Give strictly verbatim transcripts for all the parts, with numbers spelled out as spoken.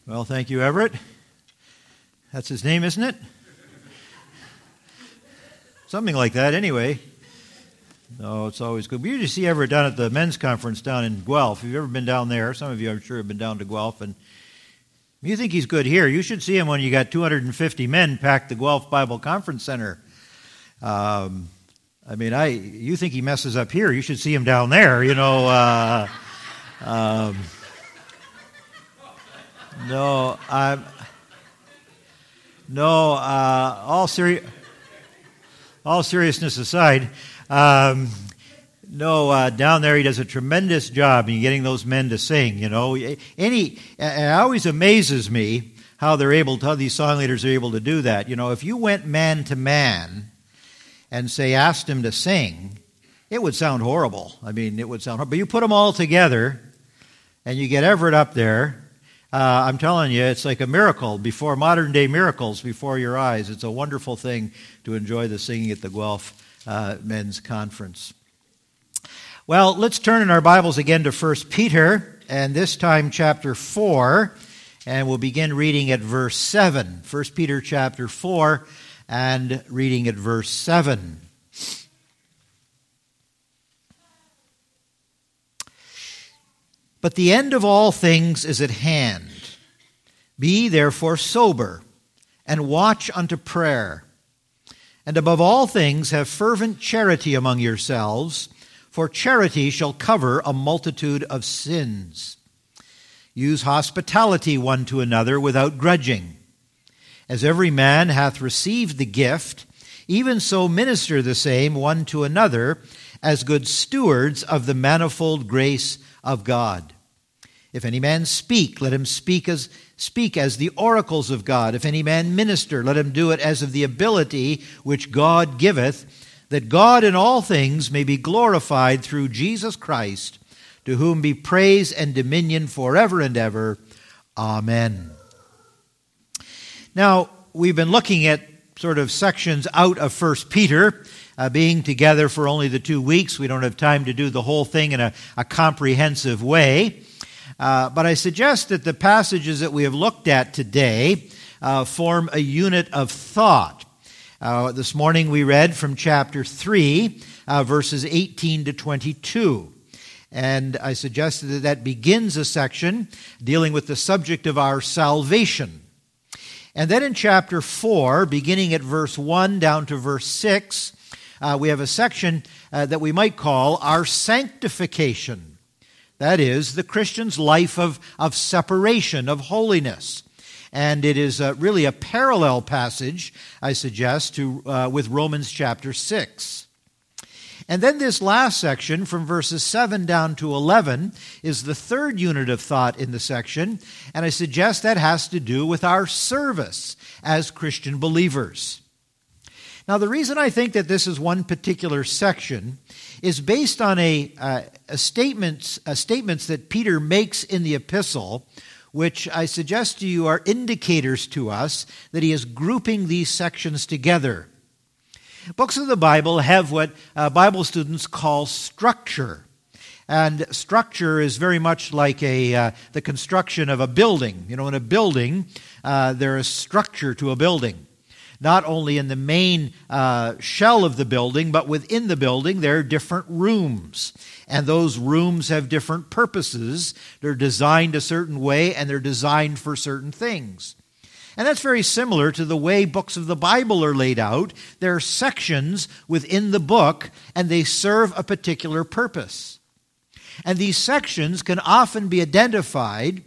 Well, thank you, Everett. That's his name, isn't it? Something like that, anyway. No, it's always good. We usually see Everett down at the men's conference down in Guelph. If you've ever been down there, some of you, I'm sure, have been down to Guelph. And if you think he's good here, you should see him when you got two hundred fifty men packed the Guelph Bible Conference Center. Um, I mean, I you think he messes up here, you should see him down there, you know. Uh, um, no, I'm... No, uh, all, seri- all seriousness aside, um, no, uh, down there he does a tremendous job in getting those men to sing, you know. Any, it always amazes me how they're able to, how these song leaders are able to do that. You know, if you went man to man and, say, asked him to sing, it would sound horrible. I mean, it would sound horrible. But you put them all together and you get Everett up there. Uh, I'm telling you, it's like a miracle before modern-day miracles before your eyes. It's a wonderful thing to enjoy the singing at the Guelph uh, Men's Conference. Well, let's turn in our Bibles again to First Peter, and this time chapter four, and we'll begin reading at verse seven. First Peter chapter four, and reading at verse seven. But the end of all things is at hand. Be therefore sober, and watch unto prayer. And above all things have fervent charity among yourselves, for charity shall cover a multitude of sins. Use hospitality one to another without grudging. As every man hath received the gift, even so minister the same one to another, as good stewards of the manifold grace of God. If any man speak, let him speak as speak as the oracles of God. If any man minister, let him do it as of the ability which God giveth, that God in all things may be glorified through Jesus Christ, to whom be praise and dominion forever and ever. Amen. Now, we've been looking at sort of sections out of First Peter, uh, being together for only the two weeks. We don't have time to do the whole thing in a, a comprehensive way. Uh, but I suggest that the passages that we have looked at today uh, form a unit of thought. Uh, this morning we read from chapter three, uh, verses eighteen to twenty-two. And I suggested that that begins a section dealing with the subject of our salvation. And then in chapter four, beginning at verse one down to verse six, uh, we have a section uh, that we might call our sanctification. That is, the Christian's life of, of separation, of holiness. And it is uh, really a parallel passage, I suggest, to uh, with Romans chapter six. And then this last section, from verses seven down to eleven, is the third unit of thought in the section, and I suggest that has to do with our service as Christian believers. Now, the reason I think that this is one particular section is based on a, uh, a statements, a statements that Peter makes in the epistle, which I suggest to you are indicators to us that he is grouping these sections together. Books of the Bible have what uh, Bible students call structure. And structure is very much like a uh, the construction of a building. You know, in a building, uh, there is structure to a building. Not only in the main uh, shell of the building, but within the building there are different rooms. And those rooms have different purposes. They're designed a certain way, and they're designed for certain things. And that's very similar to the way books of the Bible are laid out. There are sections within the book, and they serve a particular purpose. And these sections can often be identified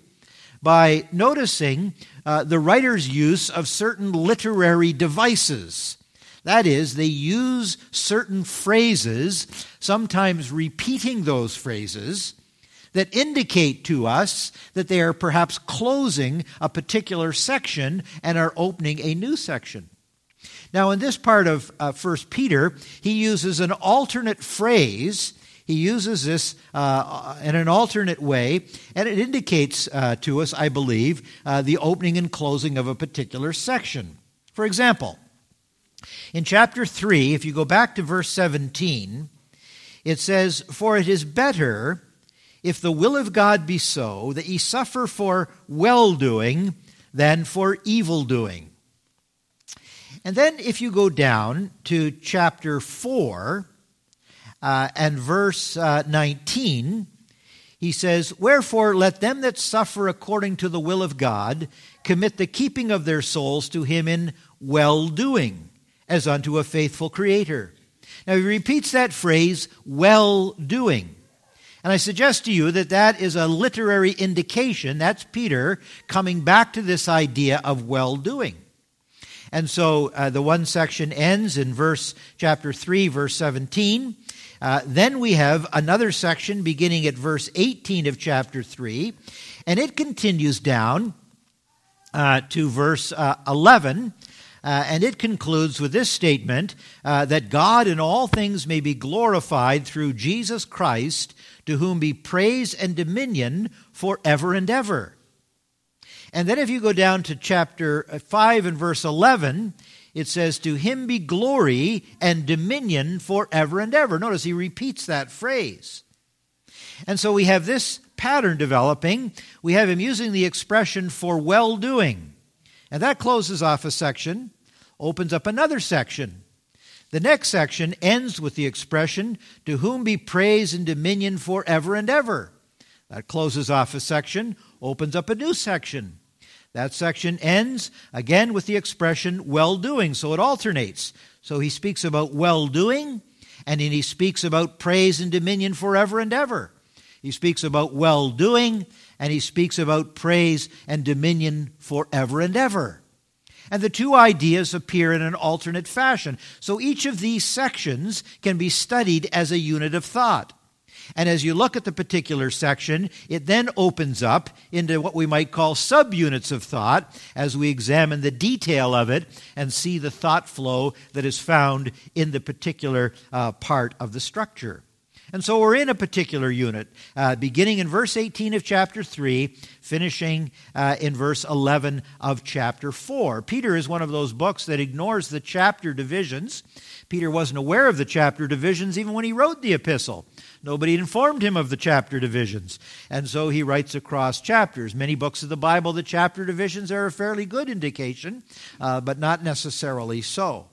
by noticing uh, the writer's use of certain literary devices. That is, they use certain phrases, sometimes repeating those phrases, that indicate to us that they are perhaps closing a particular section and are opening a new section. Now, in this part of uh, First Peter, he uses an alternate phrase. He uses this uh, in an alternate way, and it indicates uh, to us, I believe, uh, the opening and closing of a particular section. For example, in chapter three, if you go back to verse seventeen, it says, "For it is better, if the will of God be so, that ye suffer for well-doing than for evil-doing. And then if you go down to chapter four uh, and verse uh, nineteen, he says, Wherefore let them that suffer according to the will of God commit the keeping of their souls to him in well-doing, as unto a faithful Creator. Now he repeats that phrase, well-doing. And I suggest to you that that is a literary indication. That's Peter coming back to this idea of well-doing. And so uh, the one section ends in verse chapter three, verse seventeen. Uh, then we have another section beginning at verse eighteen of chapter three, and it continues down uh, to verse uh, eleven, uh, and it concludes with this statement, uh, that God in all things may be glorified through Jesus Christ, to whom be praise and dominion forever and ever. And then if you go down to chapter five and verse eleven, it says, To him be glory and dominion forever and ever. Notice he repeats that phrase. And so we have this pattern developing. We have him using the expression for well-doing. And that closes off a section, opens up another section. The next section ends with the expression, To whom be praise and dominion forever and ever. That closes off a section, opens up a new section. That section ends, again, with the expression well-doing, so it alternates. So he speaks about well-doing, and then he speaks about praise and dominion forever and ever. He speaks about well-doing, and he speaks about praise and dominion forever and ever. And the two ideas appear in an alternate fashion. So each of these sections can be studied as a unit of thought. And as you look at the particular section, it then opens up into what we might call subunits of thought as we examine the detail of it and see the thought flow that is found in the particular uh, part of the structure. And so we're in a particular unit, uh, beginning in verse eighteen of chapter three, finishing uh, in verse eleven of chapter four. Peter is one of those books that ignores the chapter divisions. Peter wasn't aware of the chapter divisions even when he wrote the epistle. Nobody informed him of the chapter divisions. And so he writes across chapters. Many books of the Bible, the chapter divisions are a fairly good indication, uh, but not necessarily so.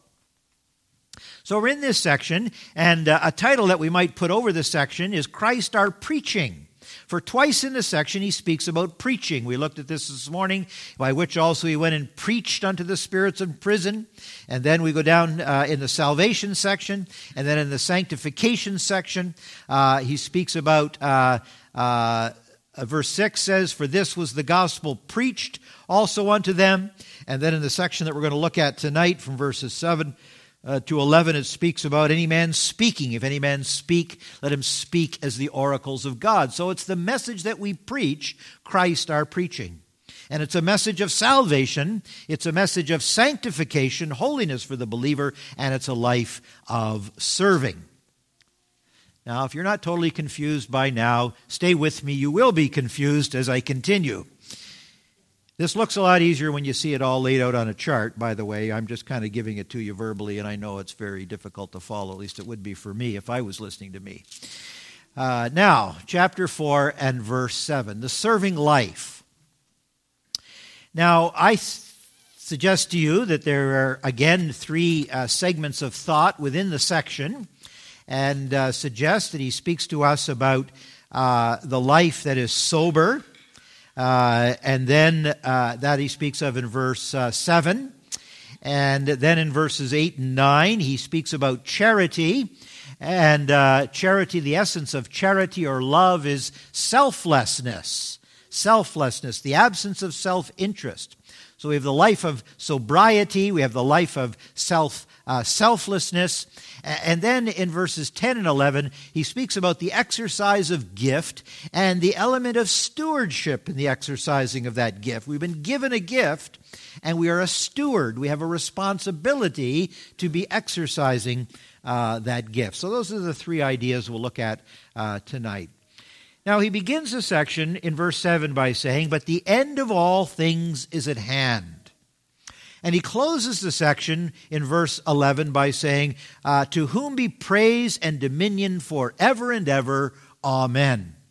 So we're in this section, and uh, a title that we might put over this section is Christ Our Preaching. For twice in this section he speaks about preaching. We looked at this this morning, by which also he went and preached unto the spirits in prison. And then we go down uh, in the salvation section, and then in the sanctification section, uh, he speaks about, uh, uh, verse six says, For this was the gospel preached also unto them. And then in the section that we're going to look at tonight from verses seven Uh, to eleven, it speaks about any man speaking. If any man speak, let him speak as the oracles of God. So it's the message that we preach, Christ our preaching. And it's a message of salvation. It's a message of sanctification, holiness for the believer, and it's a life of serving. Now, if you're not totally confused by now, stay with me. You will be confused as I continue. This looks a lot easier when you see it all laid out on a chart, by the way. I'm just kind of giving it to you verbally, and I know it's very difficult to follow. At least it would be for me if I was listening to me. Uh, now, chapter four and verse seven, the serving life. Now, I th- suggest to you that there are, again, three uh, segments of thought within the section, and uh, suggest that he speaks to us about uh, the life that is sober. Uh, and then uh, that he speaks of in verse uh, seven. And then in verses eight and nine, he speaks about charity. And uh, charity, the essence of charity or love is selflessness. Selflessness, the absence of self-interest. So we have the life of sobriety, we have the life of self uh, selflessness. And then in verses ten and eleven, he speaks about the exercise of gift and the element of stewardship in the exercising of that gift. We've been given a gift, and we are a steward. We have a responsibility to be exercising uh, that gift. So those are the three ideas we'll look at uh, tonight. Now, he begins the section in verse seven by saying, But the end of all things is at hand. And he closes the section in verse eleven by saying, uh, To whom be praise and dominion forever and ever. Amen.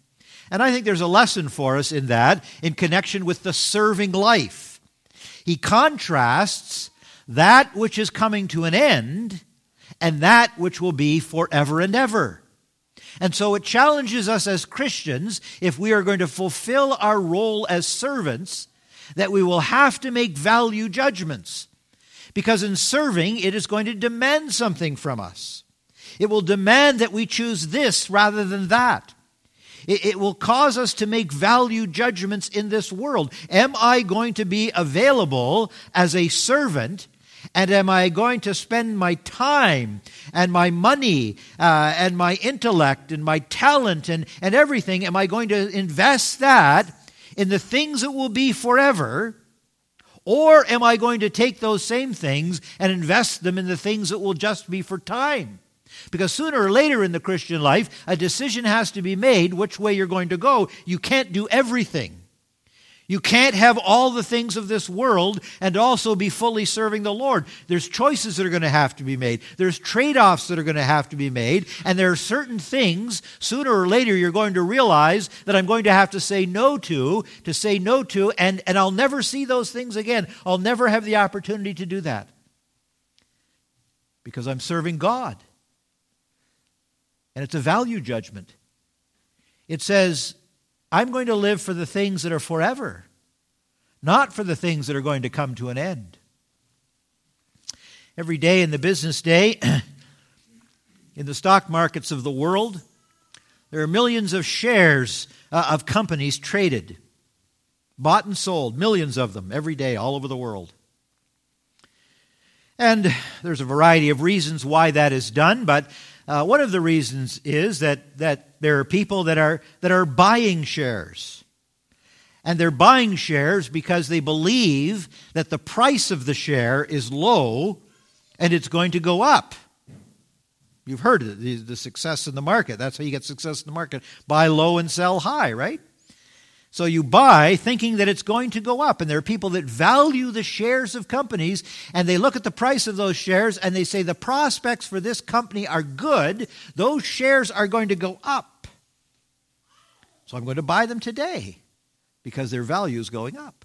And I think there's a lesson for us in that in connection with the serving life. He contrasts that which is coming to an end and that which will be forever and ever. And so it challenges us as Christians, if we are going to fulfill our role as servants, that we will have to make value judgments. Because in serving, it is going to demand something from us. It will demand that we choose this rather than that. It, it will cause us to make value judgments in this world. Am I going to be available as a servant? And am I going to spend my time and my money uh, and my intellect and my talent and, and everything, am I going to invest that in the things that will be forever? Or am I going to take those same things and invest them in the things that will just be for time? Because sooner or later in the Christian life, a decision has to be made which way you're going to go. You can't do everything. You can't have all the things of this world and also be fully serving the Lord. There's choices that are going to have to be made. There's trade-offs that are going to have to be made. And there are certain things, sooner or later, you're going to realize that I'm going to have to say no to, to say no to, and, and I'll never see those things again. I'll never have the opportunity to do that. Because I'm serving God. And it's a value judgment. It says, I'm going to live for the things that are forever, not for the things that are going to come to an end. Every day in the business day, in the stock markets of the world, there are millions of shares uh, of companies traded, bought and sold, millions of them every day all over the world. And there's a variety of reasons why that is done, but Uh, one of the reasons is that, that there are people that are, that are buying shares. And they're buying shares because they believe that the price of the share is low and it's going to go up. You've heard of the, the success in the market. That's how you get success in the market. Buy low and sell high, right? So you buy thinking that it's going to go up. And there are people that value the shares of companies, and they look at the price of those shares and they say the prospects for this company are good. Those shares are going to go up. So I'm going to buy them today because their value is going up.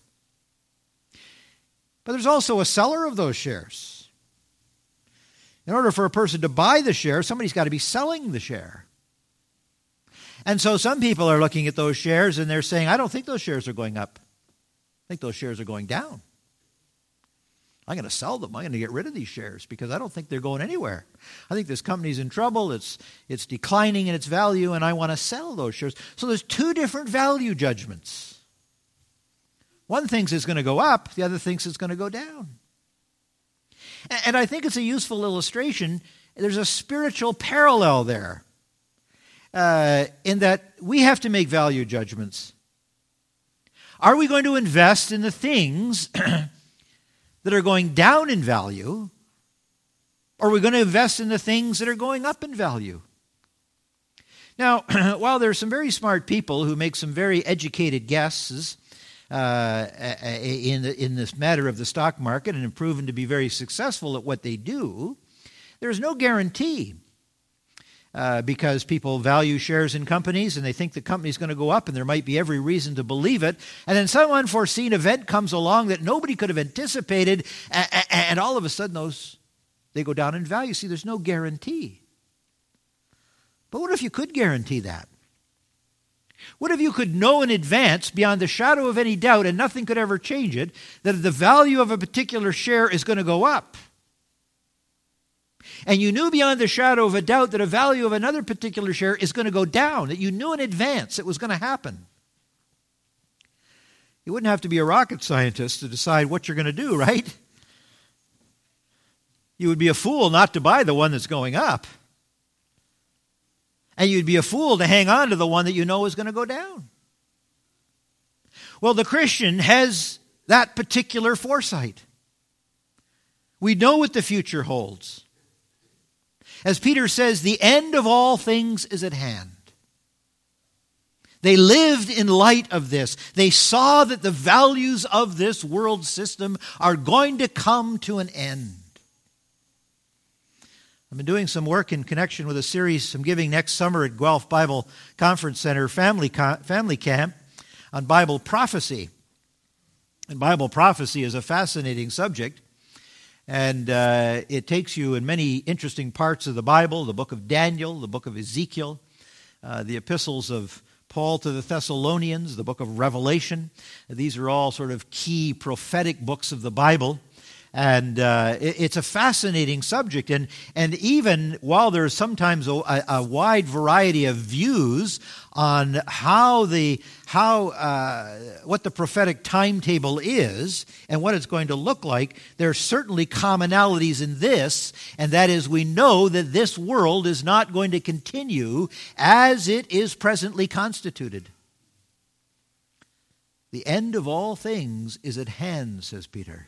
But there's also a seller of those shares. In order for a person to buy the share, somebody's got to be selling the share. And so some people are looking at those shares and they're saying, I don't think those shares are going up. I think those shares are going down. I'm going to sell them. I'm going to get rid of these shares because I don't think they're going anywhere. I think this company's in trouble. It's, it's declining in its value, and I want to sell those shares. So there's two different value judgments. One thinks it's going to go up. The other thinks it's going to go down. And, and I think it's a useful illustration. There's a spiritual parallel there. Uh, in that we have to make value judgments. Are we going to invest in the things that are going down in value, or are we going to invest in the things that are going up in value? Now, while there are some very smart people who make some very educated guesses uh, in, the, in this matter of the stock market and have proven to be very successful at what they do, there's no guarantee. Uh, because people value shares in companies and they think the company's going to go up and there might be every reason to believe it. And then some unforeseen event comes along that nobody could have anticipated, and, and all of a sudden those they go down in value. See, there's no guarantee. But what if you could guarantee that? What if you could know in advance, beyond the shadow of any doubt, and nothing could ever change it, that the value of a particular share is going to go up? And you knew beyond the shadow of a doubt that a value of another particular share is going to go down, that you knew in advance it was going to happen. You wouldn't have to be a rocket scientist to decide what you're going to do, right? You would be a fool not to buy the one that's going up. And you'd be a fool to hang on to the one that you know is going to go down. Well, the Christian has that particular foresight. We know what the future holds. As Peter says, the end of all things is at hand. They lived in light of this. They saw that the values of this world system are going to come to an end. I've been doing some work in connection with a series I'm giving next summer at Guelph Bible Conference Center Family, Family Camp on Bible prophecy. And Bible prophecy is a fascinating subject, and uh, it takes you in many interesting parts of the Bible, the book of Daniel, the book of Ezekiel, uh, the epistles of Paul to the Thessalonians, the book of Revelation. These are all sort of key prophetic books of the Bible. And uh, it, it's a fascinating subject. And, and even while there's sometimes a, a wide variety of views on how the how uh, what the prophetic timetable is and what it's going to look like, there are certainly commonalities in this, and that is we know that this world is not going to continue as it is presently constituted. The end of all things is at hand, says Peter.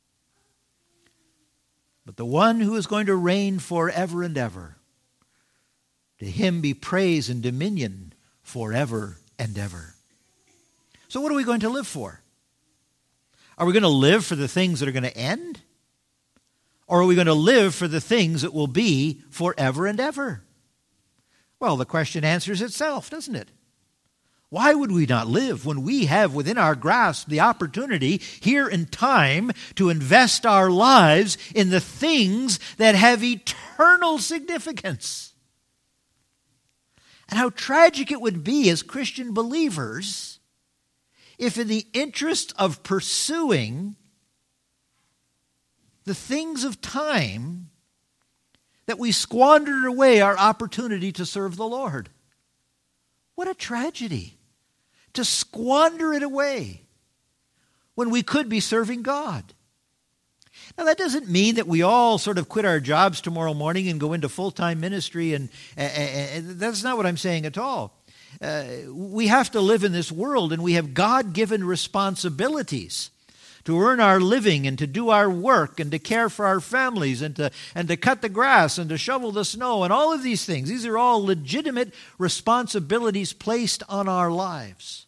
But the one who is going to reign forever and ever, to him be praise and dominion forever and ever. So what are we going to live for? Are we going to live for the things that are going to end? Or are we going to live for the things that will be forever and ever? Well, the question answers itself, doesn't it? Why would we not live when we have within our grasp the opportunity here in time to invest our lives in the things that have eternal significance? And how tragic it would be as Christian believers if in the interest of pursuing the things of time that we squandered away our opportunity to serve the Lord. What a tragedy to squander it away when we could be serving God. Now, that doesn't mean that we all sort of quit our jobs tomorrow morning and go into full-time ministry, and, and, and that's not what I'm saying at all. Uh, we have to live in this world, and we have God-given responsibilities to earn our living and to do our work and to care for our families and to, and to cut the grass and to shovel the snow and all of these things. These are all legitimate responsibilities placed on our lives.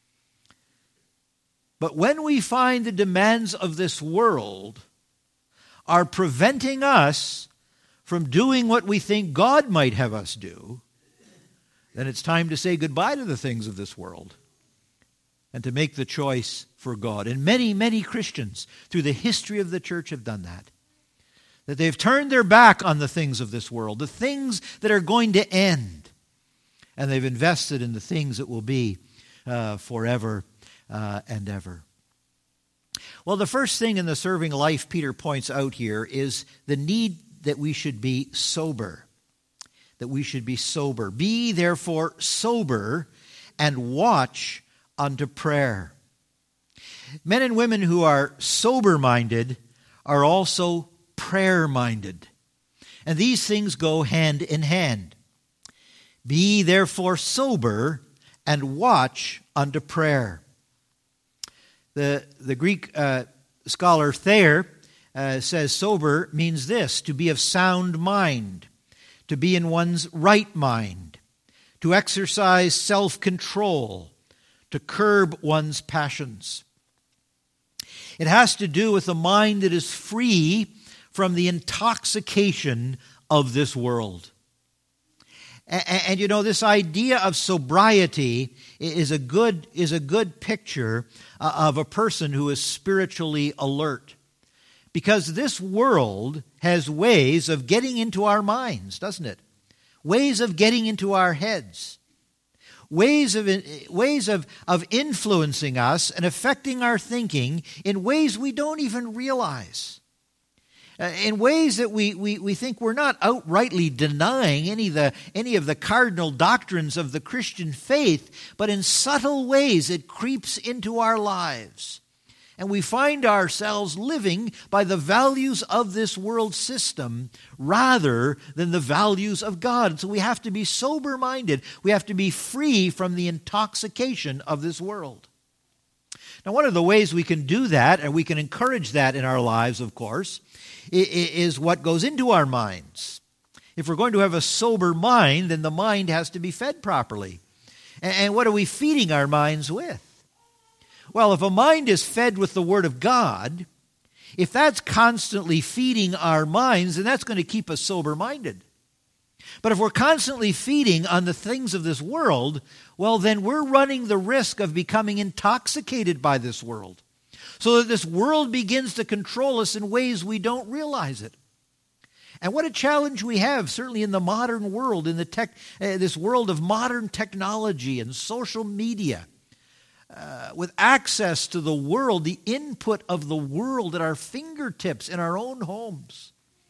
But when we find the demands of this world are preventing us from doing what we think God might have us do, then it's time to say goodbye to the things of this world and to make the choice for God. And many, many Christians through the history of the church have done that. That they've turned their back on the things of this world, the things that are going to end, and they've invested in the things that will be uh, forever uh, and ever. Well, the first thing in the serving life Peter points out here is the need that we should be sober. That we should be sober. Be therefore sober and watch unto prayer. Men and women who are sober-minded are also prayer-minded. And these things go hand in hand. Be therefore sober and watch unto prayer. The, the Greek uh, scholar Thayer uh, says sober means this: to be of sound mind, to be in one's right mind, to exercise self-control, to curb one's passions. It has to do with a mind that is free from the intoxication of this world. And, and you know, this idea of sobriety is a good, is a good picture of a person who is spiritually alert. Because this world has ways of getting into our minds, doesn't it? Ways of getting into our heads. Ways of, ways of, of influencing us and affecting our thinking in ways we don't even realize. Uh, in ways that we, we, we think we're not outrightly denying any of, the, any of the cardinal doctrines of the Christian faith, but in subtle ways it creeps into our lives. And we find ourselves living by the values of this world system rather than the values of God. And so we have to be sober-minded. We have to be free from the intoxication of this world. Now, one of the ways we can do that, and we can encourage that in our lives, of course, is what goes into our minds. If we're going to have a sober mind, then the mind has to be fed properly. And what are we feeding our minds with? Well, if a mind is fed with the Word of God, if that's constantly feeding our minds, then that's going to keep us sober-minded. But if we're constantly feeding on the things of this world, well, then we're running the risk of becoming intoxicated by this world, so that this world begins to control us in ways we don't realize it. And what a challenge we have, certainly in the modern world, in the tech, uh, this world of modern technology and social media, uh, with access to the world, the input of the world at our fingertips in our own homes.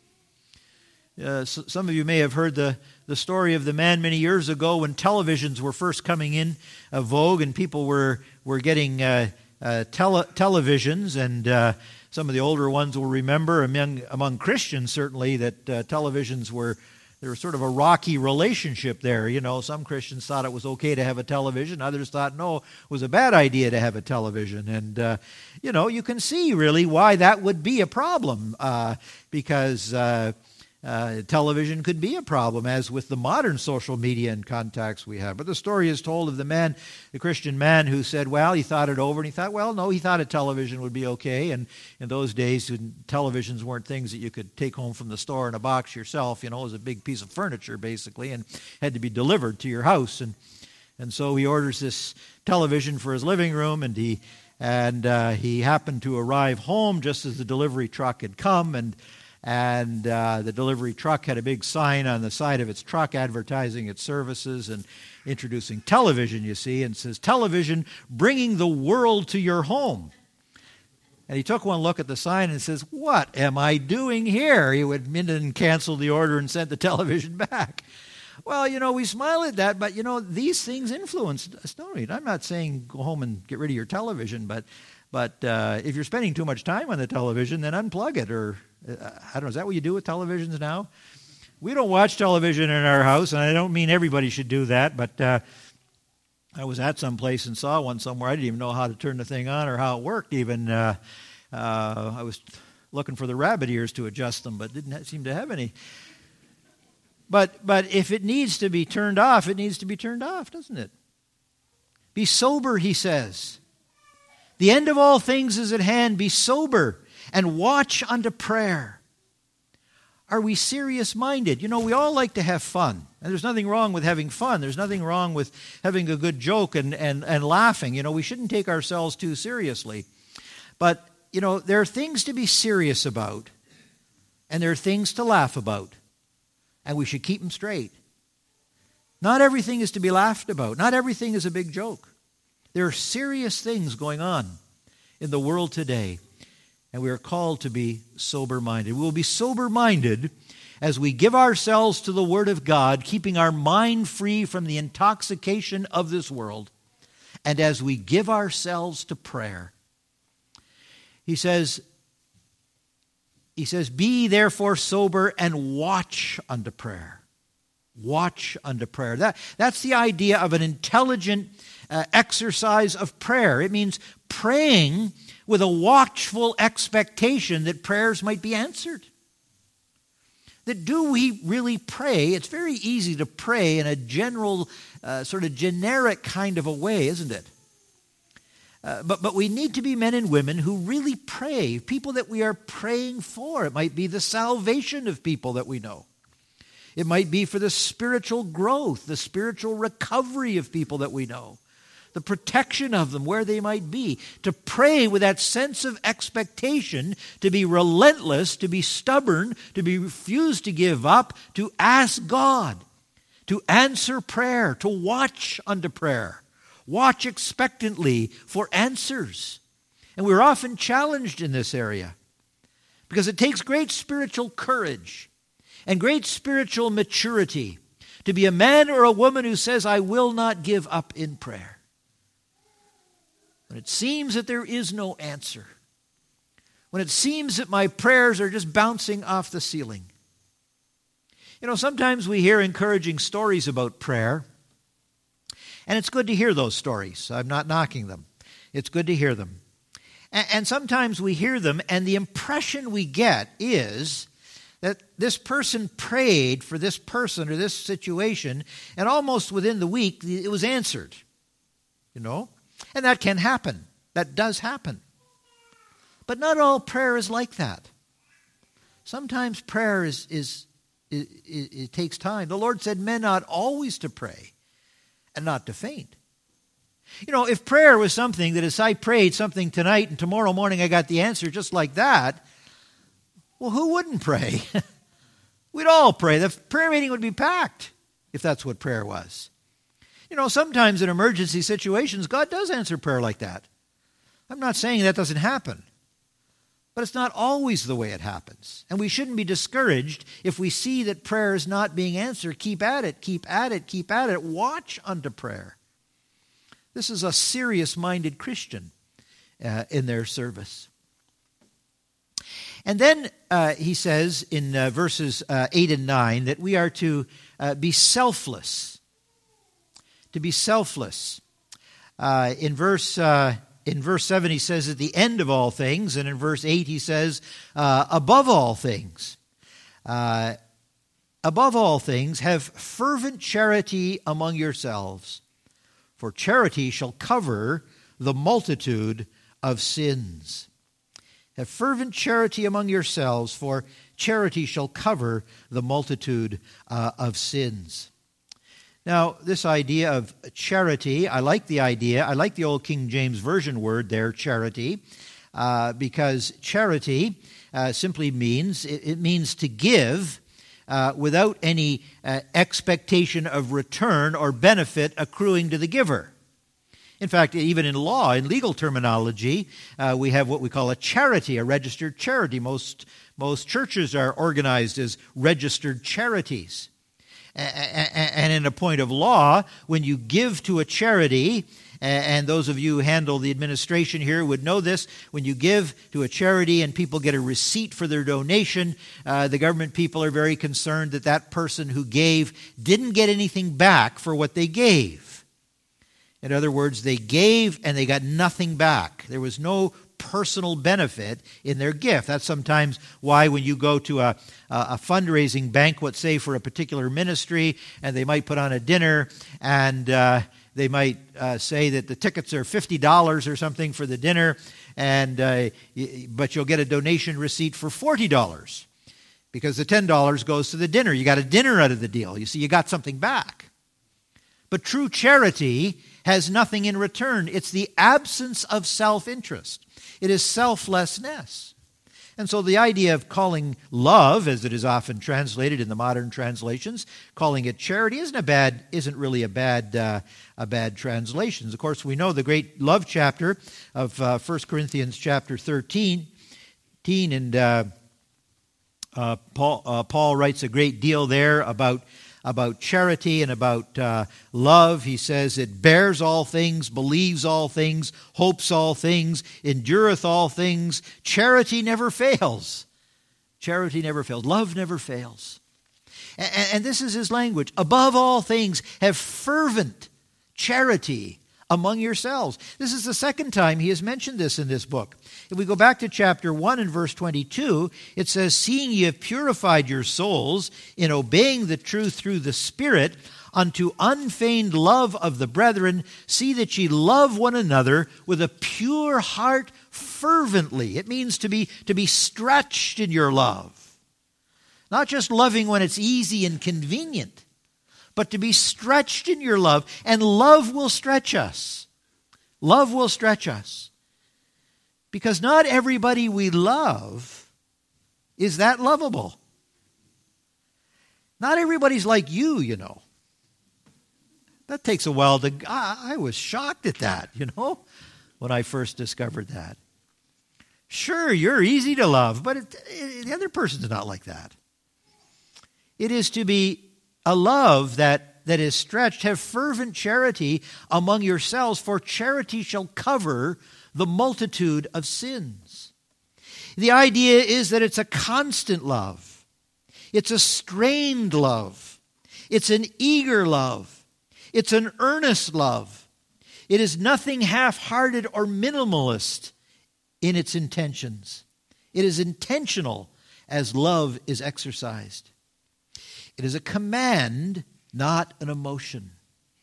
Uh, so some of you may have heard the, the story of the man many years ago when televisions were first coming in uh, vogue, and people were, were getting uh, uh, tele, televisions, and uh, some of the older ones will remember, among, among Christians certainly, that uh, televisions were, there was sort of a rocky relationship there. You know, some Christians thought it was okay to have a television. Others thought, no, it was a bad idea to have a television. And, uh, you know, you can see really why that would be a problem, uh, because uh, uh, television could be a problem, as with the modern social media and contacts we have. But the story is told of the man, the Christian man, who said, well, he thought it over, and he thought, well, no, he thought a television would be okay. And in those days, when televisions weren't things that you could take home from the store in a box yourself. You know, it was a big piece of furniture, basically, and had to be delivered to your house. And and so he orders this television for his living room, and he and uh, he happened to arrive home just as the delivery truck had come, and And uh, the delivery truck had a big sign on the side of its truck advertising its services and introducing television, you see, and it says, television bringing the world to your home. And he took one look at the sign and says, what am I doing here? He would and canceled the order and sent the television back. Well, you know, we smile at that, but, you know, these things influence us, don't we? I'm not saying go home and get rid of your television, but, but uh, if you're spending too much time on the television, then unplug it, or I don't know, is that what you do with televisions now? We don't watch television in our house, and I don't mean everybody should do that, but uh, I was at some place and saw one somewhere. I didn't even know how to turn the thing on or how it worked even. Uh, uh, I was looking for the rabbit ears to adjust them, but didn't seem to have any. But, but if it needs to be turned off, it needs to be turned off, doesn't it? Be sober, he says. The end of all things is at hand. Be sober and watch unto prayer. Are we serious-minded? You know, we all like to have fun. And there's nothing wrong with having fun. There's nothing wrong with having a good joke and, and, and laughing. You know, we shouldn't take ourselves too seriously. But, you know, there are things to be serious about, and there are things to laugh about. And we should keep them straight. Not everything is to be laughed about. Not everything is a big joke. There are serious things going on in the world today. And we are called to be sober-minded. We will be sober-minded as we give ourselves to the Word of God, keeping our mind free from the intoxication of this world, and as we give ourselves to prayer. He says, he says, be therefore sober and watch unto prayer. Watch unto prayer. That, that's the idea of an intelligent uh, exercise of prayer. It means praying with a watchful expectation that prayers might be answered. That do we really pray? It's very easy to pray in a general, uh, sort of generic kind of a way, isn't it? Uh, but, but we need to be men and women who really pray, people that we are praying for. It might be the salvation of people that we know. It might be for the spiritual growth, the spiritual recovery of people that we know, the protection of them where they might be. To pray with that sense of expectation, to be relentless, to be stubborn, to be refused to give up, to ask God, to answer prayer, to watch unto prayer. Watch expectantly for answers. And we're often challenged in this area because it takes great spiritual courage and great spiritual maturity to be a man or a woman who says, I will not give up in prayer. When it seems that there is no answer, when it seems that my prayers are just bouncing off the ceiling. You know, sometimes we hear encouraging stories about prayer, and it's good to hear those stories. I'm not knocking them. It's good to hear them. And, and sometimes we hear them, and the impression we get is that this person prayed for this person or this situation, and almost within the week, it was answered. You know? And that can happen. That does happen. But not all prayer is like that. Sometimes prayer is, is, is, is it takes time. The Lord said, men ought always to pray and not to faint. You know, if prayer was something that as I prayed something tonight and tomorrow morning I got the answer just like that, well, who wouldn't pray? We'd all pray. The prayer meeting would be packed if that's what prayer was. You know, sometimes in emergency situations, God does answer prayer like that. I'm not saying that doesn't happen. But it's not always the way it happens. And we shouldn't be discouraged if we see that prayer is not being answered. Keep at it, keep at it, keep at it. Watch unto prayer. This is a serious-minded Christian uh, in their service. And then uh, he says in uh, verses uh, eight and nine that we are to uh, be selfless. To be selfless. Uh, in verse... Uh, In verse seven, he says, at the end of all things. And in verse eight, he says, uh, above all things. Uh, above all things, have fervent charity among yourselves. For charity shall cover the multitude of sins. Have fervent charity among yourselves, for charity shall cover the multitude uh, of sins. Now, this idea of charity, I like the idea. I like the old King James Version word there, charity, uh, because charity uh, simply means, it, it means to give uh, without any uh, expectation of return or benefit accruing to the giver. In fact, even in law, in legal terminology, uh, we have what we call a charity, a registered charity. Most, most churches are organized as registered charities. And in a point of law, when you give to a charity, and those of you who handle the administration here would know this, when you give to a charity and people get a receipt for their donation, uh, the government people are very concerned that that person who gave didn't get anything back for what they gave. In other words, they gave and they got nothing back. There was no personal benefit in their gift. That's sometimes why when you go to a, a fundraising banquet, say for a particular ministry, and they might put on a dinner, and uh, they might uh, say that the tickets are fifty dollars or something for the dinner, and uh, but you'll get a donation receipt for forty dollars because the ten dollars goes to the dinner. You got a dinner out of the deal. You see, you got something back. But true charity has nothing in return. It's the absence of self-interest. It is selflessness. And so the idea of calling love, as it is often translated in the modern translations, calling it charity isn't a bad, isn't really a bad, uh, a bad translation. Of course, we know the great love chapter of uh, First Corinthians chapter thirteen, and uh, uh, Paul, uh, Paul writes a great deal there about about charity and about uh, love. He says it bears all things, believes all things, hopes all things, endureth all things. Charity never fails. Charity never fails. Love never fails. And, and this is his language. Above all things, have fervent charity among yourselves. This is the second time he has mentioned this in this book. If we go back to chapter one and verse twenty-two, it says, seeing ye have purified your souls in obeying the truth through the Spirit unto unfeigned love of the brethren, see that ye love one another with a pure heart fervently. It means to be, to be stretched in your love. Not just loving when it's easy and convenient, but to be stretched in your love. And love will stretch us. Love will stretch us. Because not everybody we love is that lovable. Not everybody's like you, you know. That takes a while to... I was shocked at that, you know, when I first discovered that. Sure, you're easy to love, but it, it, the other person's not like that. It is to be a love that, that is stretched. Have fervent charity among yourselves, for charity shall cover the multitude of sins. The idea is that it's a constant love. It's a strained love. It's an eager love. It's an earnest love. It is nothing half-hearted or minimalist in its intentions. It is intentional as love is exercised. It is a command, not an emotion.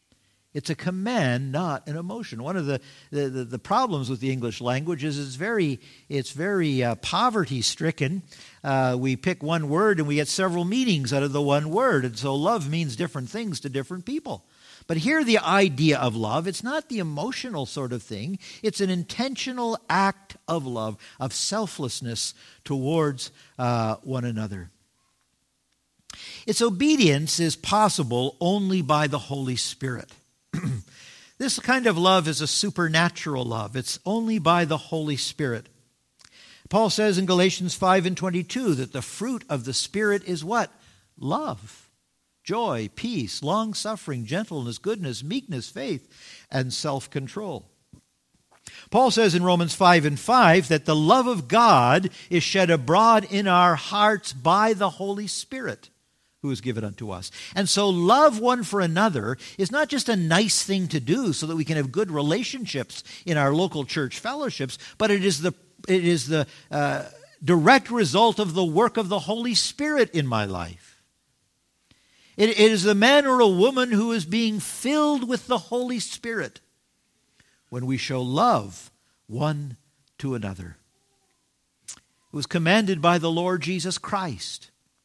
It's a command, not an emotion. One of the, the, the, the problems with the English language is it's very, it's very uh, poverty-stricken. Uh, we pick one word and we get several meanings out of the one word. And so love means different things to different people. But here the idea of love, it's not the emotional sort of thing. It's an intentional act of love, of selflessness towards uh, one another. Its obedience is possible only by the Holy Spirit. This kind of love is a supernatural love. It's only by the Holy Spirit. Paul says in Galatians five and twenty-two that the fruit of the Spirit is what? Love, joy, peace, long-suffering, gentleness, goodness, meekness, faith, and self-control. Paul says in Romans five and five that the love of God is shed abroad in our hearts by the Holy Spirit, who is given unto us. And so love one for another is not just a nice thing to do so that we can have good relationships in our local church fellowships, but it is the, it is the uh, direct result of the work of the Holy Spirit in my life. It, it is a man or a woman who is being filled with the Holy Spirit when we show love one to another. It was commanded by the Lord Jesus Christ,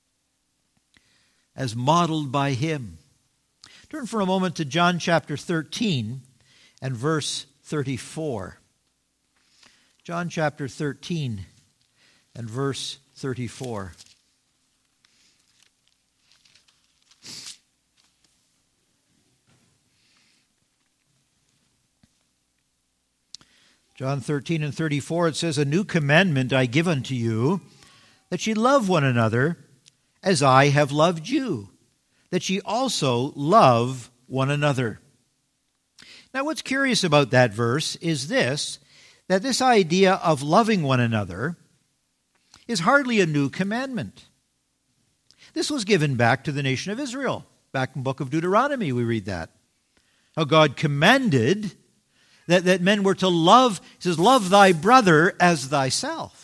as modeled by him. Turn for a moment to John chapter thirteen and verse thirty-four. John chapter thirteen and verse thirty-four. John thirteen and thirty-four, it says, "A new commandment I give unto you, that ye love one another, as I have loved you, that ye also love one another." Now, what's curious about that verse is this, that this idea of loving one another is hardly a new commandment. This was given back to the nation of Israel. Back in the book of Deuteronomy, we read that. How God commanded that, that men were to love, he says, love thy brother as thyself.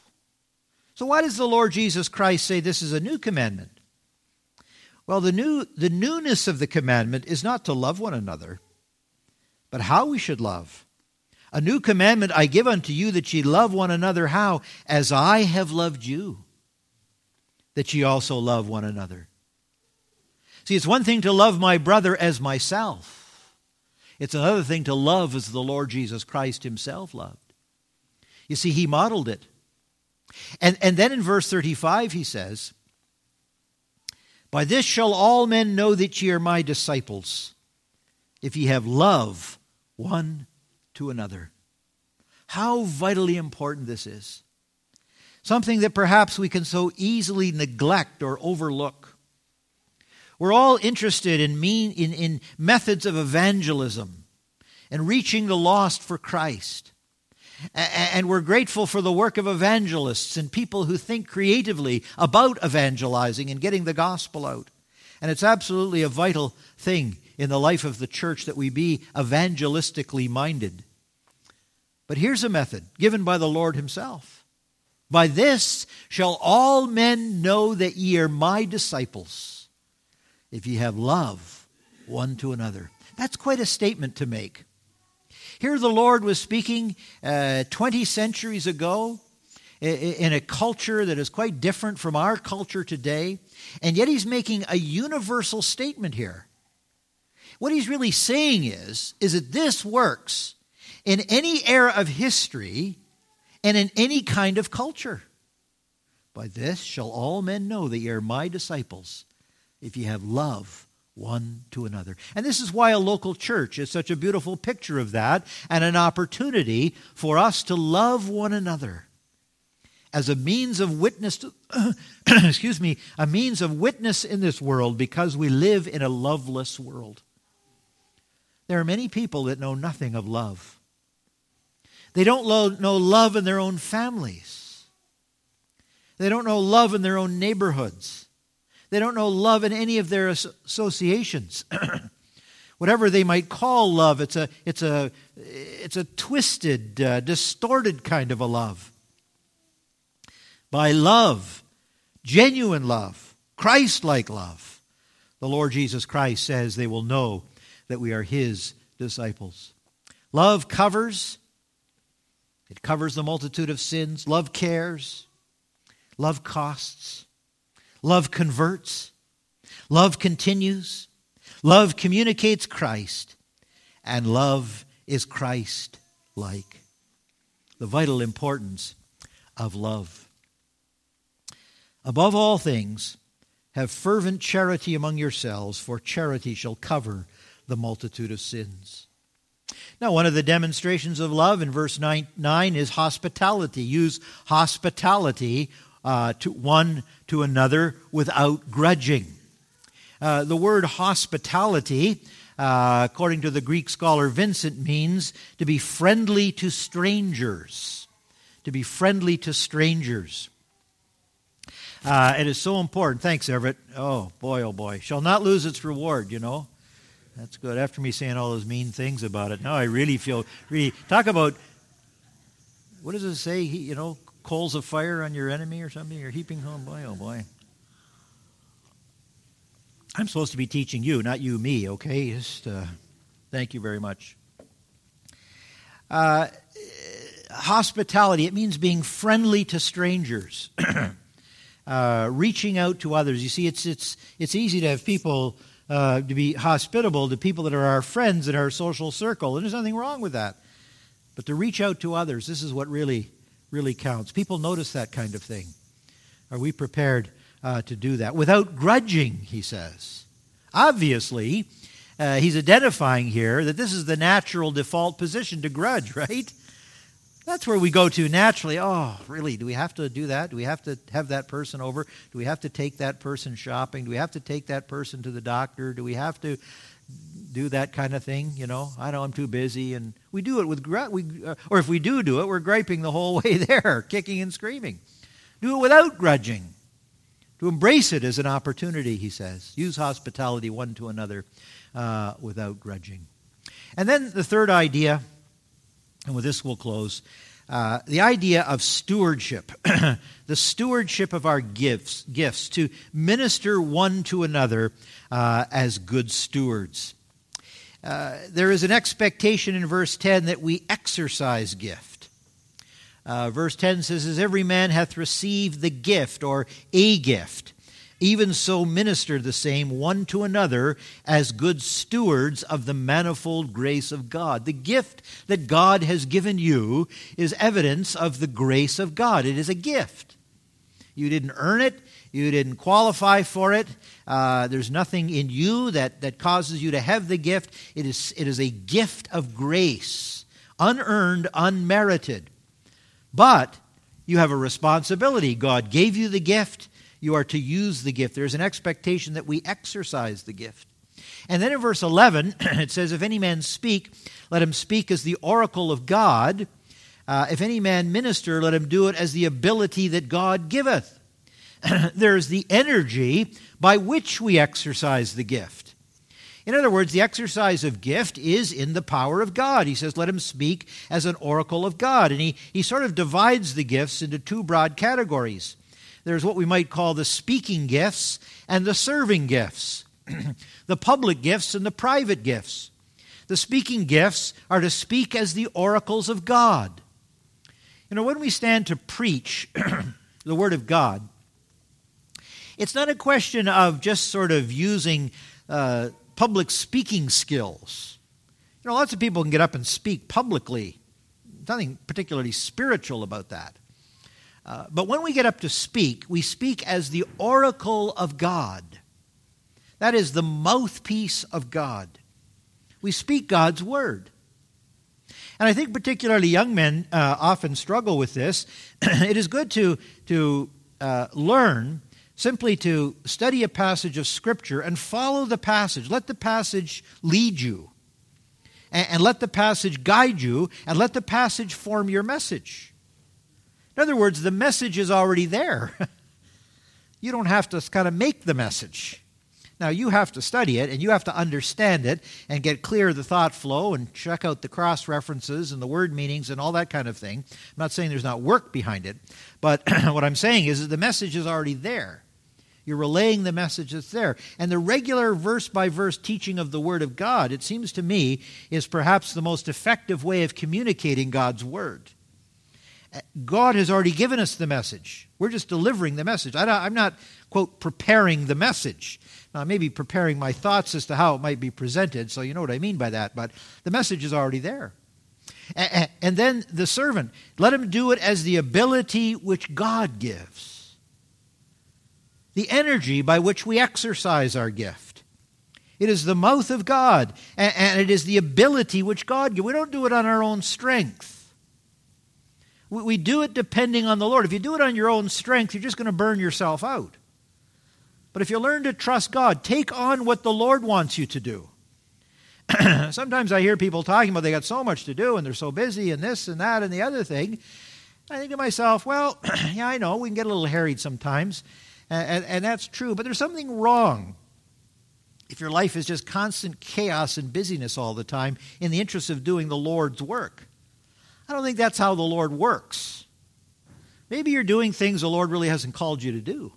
So why does the Lord Jesus Christ say this is a new commandment? Well, the new the newness of the commandment is not to love one another, but how we should love. A new commandment I give unto you, that ye love one another. How? As I have loved you, that ye also love one another. See, it's one thing to love my brother as myself. It's another thing to love as the Lord Jesus Christ himself loved. You see, he modeled it. And, and then in verse thirty-five he says, "By this shall all men know that ye are my disciples, if ye have love one to another." How vitally important this is. Something that perhaps we can so easily neglect or overlook. We're all interested in, mean, in, in methods of evangelism and reaching the lost for Christ. And we're grateful for the work of evangelists and people who think creatively about evangelizing and getting the gospel out. And it's absolutely a vital thing in the life of the church that we be evangelistically minded. But here's a method given by the Lord himself. "By this shall all men know that ye are my disciples, if ye have love one to another." That's quite a statement to make. Here the Lord was speaking uh, twenty centuries ago in a culture that is quite different from our culture today, and yet he's making a universal statement here. What he's really saying is, is that this works in any era of history and in any kind of culture. "By this shall all men know that ye are my disciples, if ye have love one to another." And this is why a local church is such a beautiful picture of that, and an opportunity for us to love one another as a means of witness to, excuse me, a means of witness in this world, because we live in a loveless world. There are many people that know nothing of love. They don't lo- know love in their own families. They don't know love in their own neighborhoods. They don't know love in any of their associations. Whatever they might call love, it's a, it's a, it's a twisted, uh, distorted kind of a love. By love, genuine love, Christ-like love, the Lord Jesus Christ says they will know that we are his disciples. Love covers. It covers the multitude of sins. Love cares. Love costs. Love converts. Love continues. Love communicates Christ. And love is Christ-like. The vital importance of love. Above all things, have fervent charity among yourselves, for charity shall cover the multitude of sins. Now, one of the demonstrations of love in verse nine, nine is hospitality. Use hospitality uh, to one to another without grudging. Uh, the word hospitality, uh, according to the Greek scholar Vincent, means to be friendly to strangers. To be friendly to strangers. Uh, it is so important. Thanks, Everett. Oh, boy, oh, boy. Shall not lose its reward, you know. That's good. After me saying all those mean things about it, now I really feel, really, talk about, what does it say? He, you know, coals of fire on your enemy or something? You're heaping home. Boy, oh, boy. I'm supposed to be teaching you, not you me, okay? Just uh, thank you very much. Uh, hospitality, it means being friendly to strangers. Uh, reaching out to others. You see, it's it's it's easy to have people uh, to be hospitable to people that are our friends in our social circle, and there's nothing wrong with that. But to reach out to others, this is what really really counts. People notice that kind of thing. Are we prepared uh, to do that without grudging? He says. Obviously, uh, he's identifying here that this is the natural default position to grudge, right? That's where we go to naturally. Oh, really? Do we have to do that? Do we have to have that person over? Do we have to take that person shopping? Do we have to take that person to the doctor? Do we have to do that kind of thing? You know, I know I'm too busy. And we do it with, gr- we, uh, or if we do do it, we're griping the whole way there, kicking and screaming. Do it without grudging. To embrace it as an opportunity, he says. Use hospitality one to another uh, without grudging. And then the third idea, and with this we'll close, uh, the idea of stewardship. The stewardship of our gifts, gifts to minister one to another uh, as good stewards. Uh, there is an expectation in verse ten that we exercise gift. Uh, verse ten says, as every man hath received the gift, or a gift, even so minister the same one to another as good stewards of the manifold grace of God. The gift that God has given you is evidence of the grace of God. It is a gift. You didn't earn it. You didn't qualify for it. Uh, there's nothing in you that, that causes you to have the gift. It is, it is a gift of grace, unearned, unmerited. But you have a responsibility. God gave you the gift. You are to use the gift. There's an expectation that we exercise the gift. And then in verse eleven, it says, if any man speak, let him speak as the oracle of God. Uh, if any man minister, let him do it as the ability that God giveth. There's the energy by which we exercise the gift. In other words, the exercise of gift is in the power of God. He says, let him speak as an oracle of God. And he, he sort of divides the gifts into two broad categories. There's what we might call the speaking gifts and the serving gifts. The public gifts and the private gifts. The speaking gifts are to speak as the oracles of God. You know, when we stand to preach the Word of God, it's not a question of just sort of using uh, public speaking skills. You know, lots of people can get up and speak publicly. Nothing particularly spiritual about that. Uh, but when we get up to speak, we speak as the oracle of God. That is the mouthpiece of God. We speak God's word. And I think particularly young men uh, often struggle with this. It is good to, to uh, learn simply to study a passage of Scripture and follow the passage. Let the passage lead you. And, and let the passage guide you. And let the passage form your message. In other words, the message is already there. You don't have to kind of make the message. Now, you have to study it, and you have to understand it, and get clear of the thought flow, and check out the cross-references and the word meanings and all that kind of thing. I'm not saying there's not work behind it, but what I'm saying is that the message is already there. You're relaying the message that's there. And the regular verse-by-verse teaching of the Word of God, it seems to me, is perhaps the most effective way of communicating God's Word. God has already given us the message. We're just delivering the message. I don't, I'm not, quote, preparing the message. Now, I may be preparing my thoughts as to how it might be presented, so you know what I mean by that, but the message is already there. And, and then the servant, let him do it as the ability which God gives. The energy by which we exercise our gift. It is the mouth of God, and, and it is the ability which God gives. We don't do it on our own strength. We, we do it depending on the Lord. If you do it on your own strength, you're just going to burn yourself out. But if you learn to trust God, take on what the Lord wants you to do. Sometimes I hear people talking about they got so much to do and they're so busy and this and that and the other thing. I think to myself, well, yeah, I know, we can get a little harried sometimes. And, and that's true, but there's something wrong if your life is just constant chaos and busyness all the time in the interest of doing the Lord's work. I don't think that's how the Lord works. Maybe you're doing things the Lord really hasn't called you to do.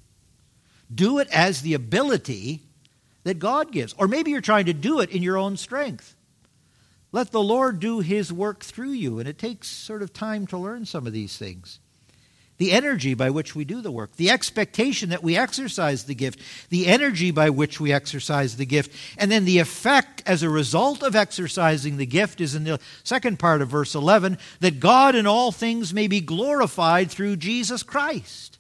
Do it as the ability that God gives. Or maybe you're trying to do it in your own strength. Let the Lord do His work through you, and it takes sort of time to learn some of these things. The energy by which we do the work, the expectation that we exercise the gift, the energy by which we exercise the gift, and then the effect as a result of exercising the gift is in the second part of verse eleven, that God in all things may be glorified through Jesus Christ.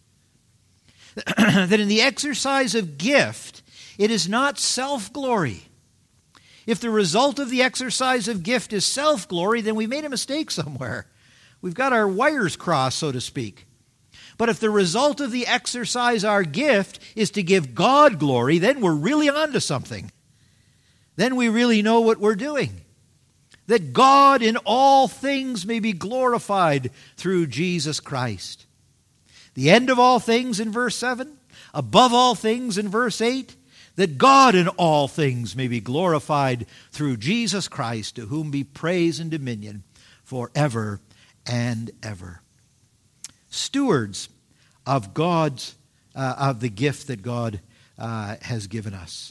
That in the exercise of gift, it is not self-glory. If the result of the exercise of gift is self-glory, then we made a mistake somewhere. We've got our wires crossed, so to speak. But if the result of the exercise, our gift, is to give God glory, then we're really onto something. Then we really know what we're doing. That God in all things may be glorified through Jesus Christ. The end of all things in verse seven, above all things in verse eight, that God in all things may be glorified through Jesus Christ, to whom be praise and dominion forever and ever. Stewards of God's, uh, of the gift that God uh, has given us.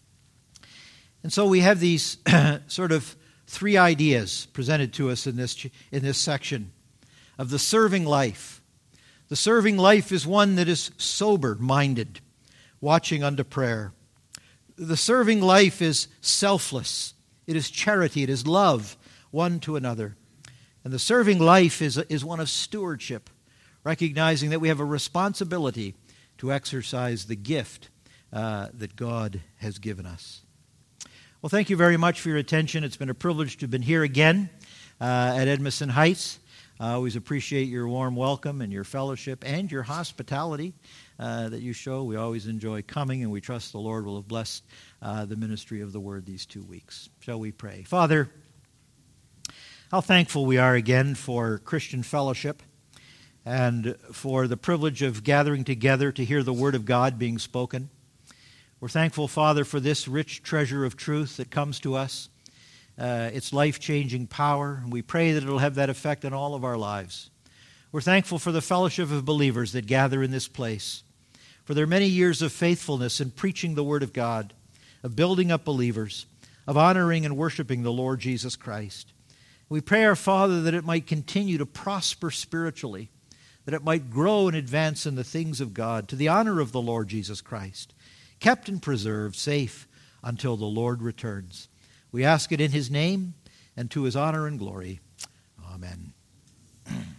And so we have these sort of three ideas presented to us in this, in this section of the serving life. The serving life is one that is sober-minded, watching unto prayer. The serving life is selfless. It is charity. It is love one to another. And the serving life is, is one of stewardship, recognizing that we have a responsibility to exercise the gift uh, that God has given us. Well, thank you very much for your attention. It's been a privilege to have been here again uh, at Edmondson Heights. I always appreciate your warm welcome and your fellowship and your hospitality uh, that you show. We always enjoy coming, and we trust the Lord will have blessed uh, the ministry of the Word these two weeks. Shall we pray? Father, how thankful we are again for Christian fellowship and for the privilege of gathering together to hear the Word of God being spoken. We're thankful, Father, for this rich treasure of truth that comes to us, uh, its life-changing power, and we pray that it'll have that effect on all of our lives. We're thankful for the fellowship of believers that gather in this place, for their many years of faithfulness in preaching the Word of God, of building up believers, of honoring and worshiping the Lord Jesus Christ. We pray, our Father, that it might continue to prosper spiritually, that it might grow and advance in the things of God, to the honor of the Lord Jesus Christ, kept and preserved, safe until the Lord returns. We ask it in His name and to His honor and glory. Amen.